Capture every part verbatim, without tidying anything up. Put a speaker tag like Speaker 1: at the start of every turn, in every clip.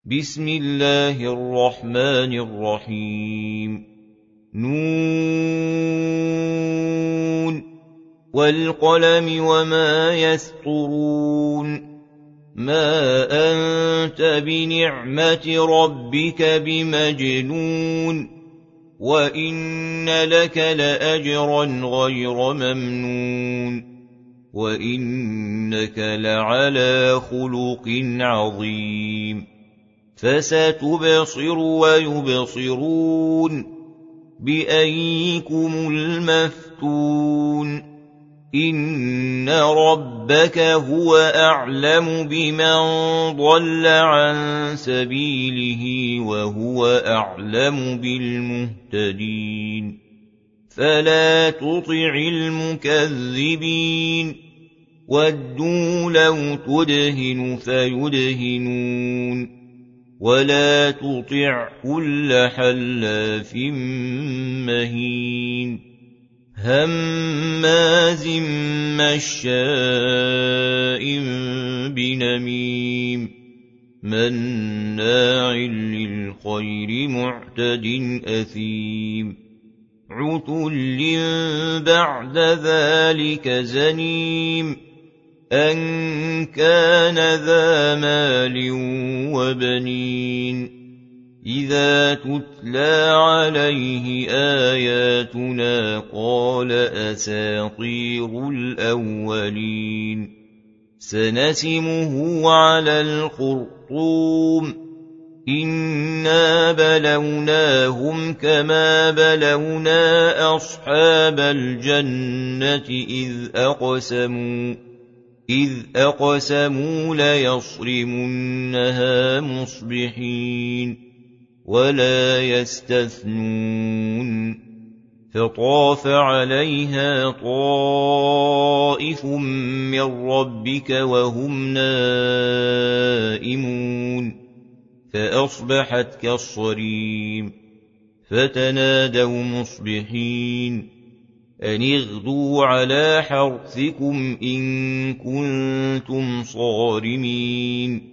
Speaker 1: بسم الله الرحمن الرحيم نون والقلم وما يسطرون ما أنت بنعمة ربك بمجنون وإن لك لأجرا غير ممنون وإنك لعلى خلق عظيم فستبصر ويبصرون بأيكم المفتون إن ربك هو أعلم بمن ضل عن سبيله وهو أعلم بالمهتدين فلا تطع المكذبين ودوا لو تدهن فيدهنون ولا تطع كل حلاف مهين هماز مشاء بنميم مناع للخير معتد أثيم عتل بعد ذلك زنيم أن كان ذا مال وبنين إذا تتلى عليه آياتنا قال أساطير الأولين سنسمه على الخرطوم إنا بلوناهم كما بلونا أصحاب الجنة إذ أقسموا إذ أقسموا ليصرمنها مصبحين ولا يستثنون فطاف عليها طائف من ربك وهم نائمون فأصبحت كالصريم فتنادوا مصبحين أن اغدوا على حرثكم إن كنتم صارمين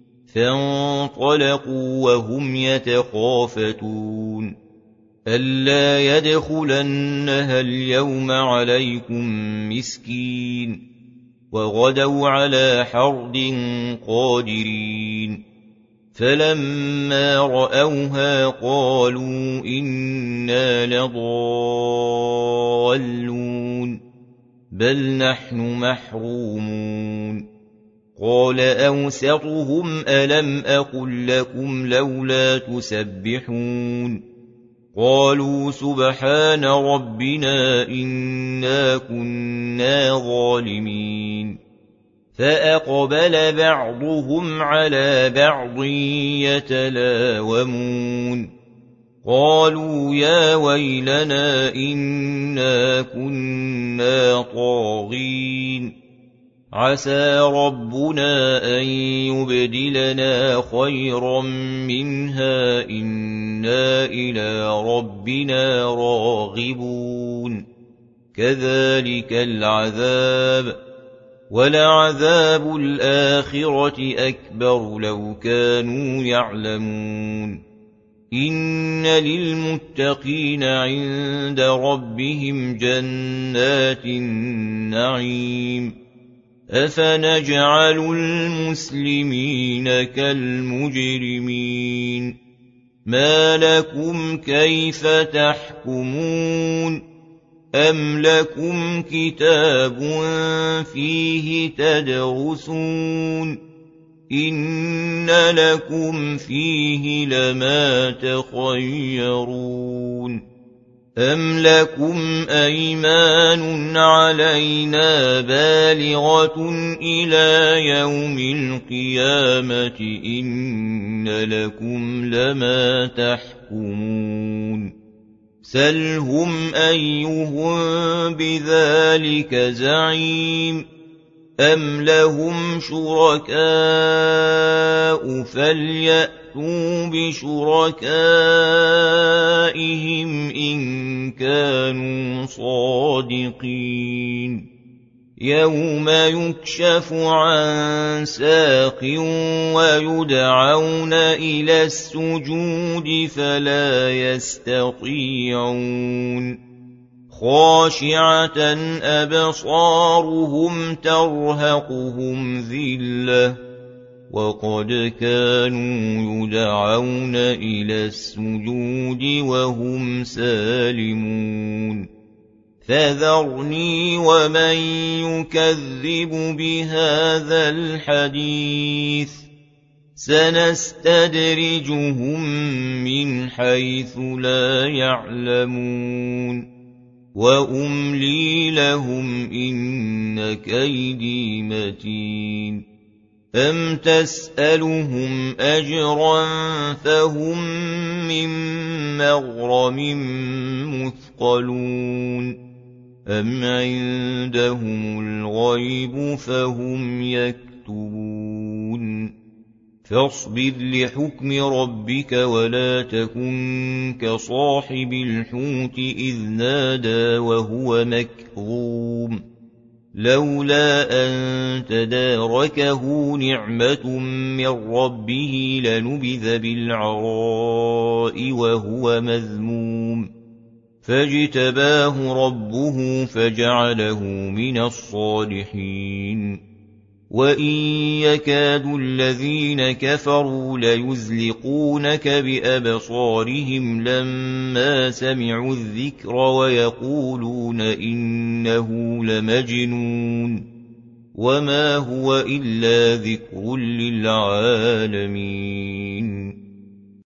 Speaker 1: فانطلقوا وهم يتخافتون ألا يدخلنها اليوم عليكم مسكين وغدوا على حرد قادرين فلما رأوها قالوا إنا لضالون بل نحن محرومون قال أوسطهم ألم أقل لكم لولا تسبحون قالوا سبحان ربنا إنا كنا ظالمين فأقبل بعضهم على بعض يتلاومون قالوا يا ويلنا إنا كنا طاغين عسى ربنا أن يبدلنا خيرا منها إنا إلى ربنا راغبون كذلك العذاب ولعذاب الآخرة أكبر لو كانوا يعلمون إن للمتقين عند ربهم جنات النعيم أفنجعل المسلمين كالمجرمين ما لكم كيف تحكمون أم لكم كتاب فيه تدرسون إن لكم فيه لما تخيرون أم لكم أيمان علينا بالغة إلى يوم القيامة إن لكم لما تحكمون سلهم أيهم بذلك زعيم أم لهم شركاء فليأتوا بشركائهم إن كانوا صادقين يوم يكشف عن ساق ويدعون إلى السجود فلا يستطيعون خاشعة أبصارهم ترهقهم ذلة وقد كانوا يدعون إلى السجود وهم سالمون فذرني ومن يكذب بهذا الحديث سنستدرجهم من حيث لا يعلمون وأملي لهم إن كيدي متين أم تسألهم أجرا فهم من مغرم مثقلون أم عندهم الغيب فهم يكتبون فاصبر لحكم ربك ولا تكن كصاحب الحوت إذ نادى وهو مكظوم لولا أن تداركه نعمة من ربه لنبذ بالعراء وهو مذموم فاجتباه ربه فجعله من الصالحين وإن يكاد الذين كفروا ليزلقونك بأبصارهم لما سمعوا الذكر ويقولون إنه لمجنون وما هو إلا ذكر للعالمين